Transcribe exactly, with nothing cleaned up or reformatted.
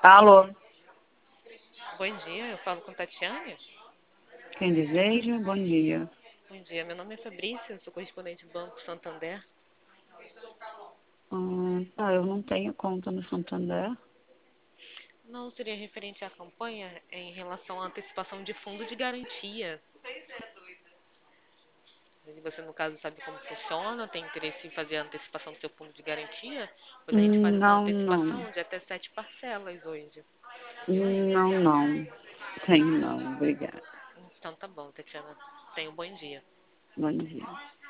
Alô, Bom dia, eu falo com Tatiane. quem deseja? Bom dia. Bom dia, meu nome é Fabrícia, eu sou correspondente do Banco Santander. Ah, tá, eu não tenho conta no Santander. Não seria referente à campanha em relação à antecipação de fundo de garantia. E você, no caso, sabe como funciona, tem interesse em fazer a antecipação do seu fundo de garantia? Pois a gente faz Hum, essa Não, não. antecipação de até sete parcelas hoje. Hum, Não, não. Tenho não, obrigada. Então tá bom, Tatiana. Tenha um bom dia. Bom dia.